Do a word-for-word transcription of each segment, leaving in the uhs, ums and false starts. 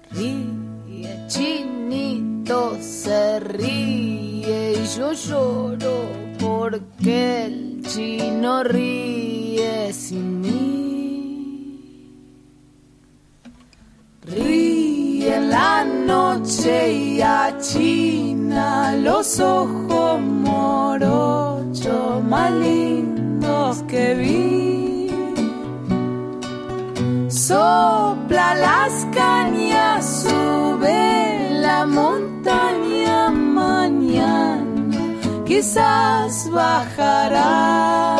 Ríe, chinito se ríe y yo lloro porque el chino ríe sin mí. Ríe en la noche y achina los ojos morochos más lindos que vi. Sopla las cañas, sube la montaña mañana, quizás bajará.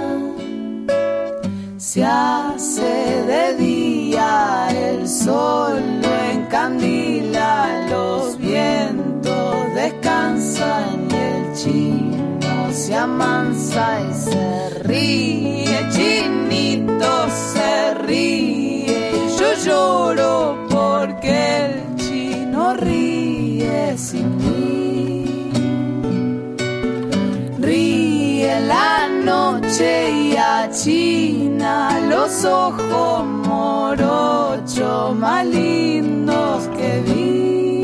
Se hace de día, el sol lo encandila, los vientos descansan y el chino se amansa y se ríe, chinito se ríe, y yo lloro porque el chino ríe sin mí. Ríe la noche y achina los ojos morochos más lindos que vi.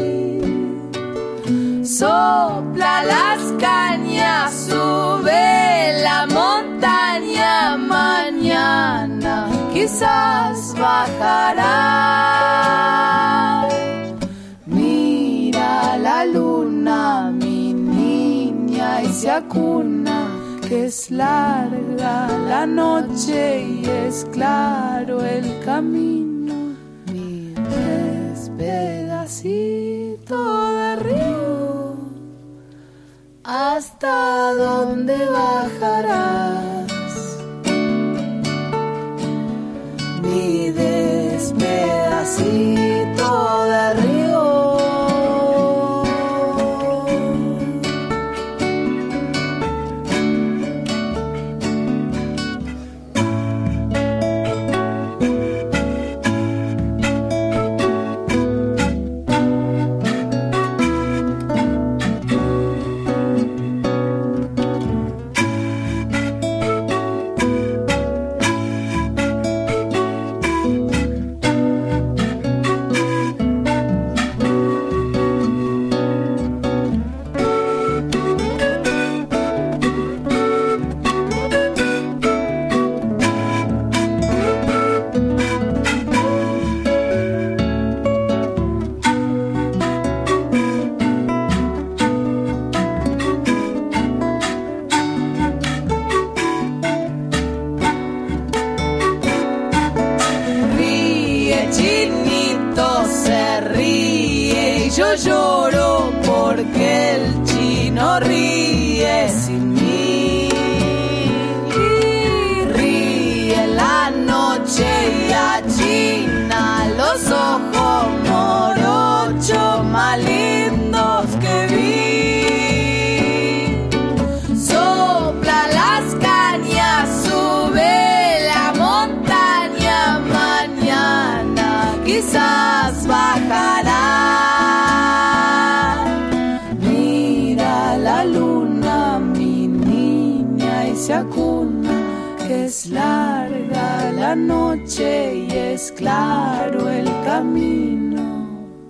Sopla las cañas, sube la montaña mañana, quizás bajará. Mira la luna, mi niña, y se acuna, que es larga la noche y es claro el camino. Mi pedacito de río, ¿hasta dónde bajarás? Mi despedacito de río. Yo lloro porque el chino ríe sin mí. Ríe la noche y achina los ojos morochos más lindos que vi. Sopla las cañas, sube la montaña mañana, quizás bajará. Se acuna, que es larga la noche y es claro el camino.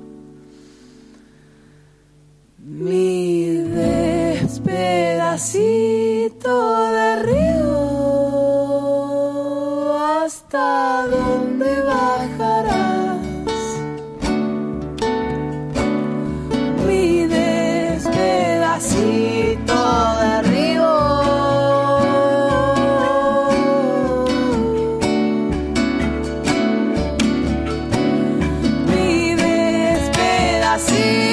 Mi despedacito de río, ¿hasta dónde bajarás? Mi despedacito de río. See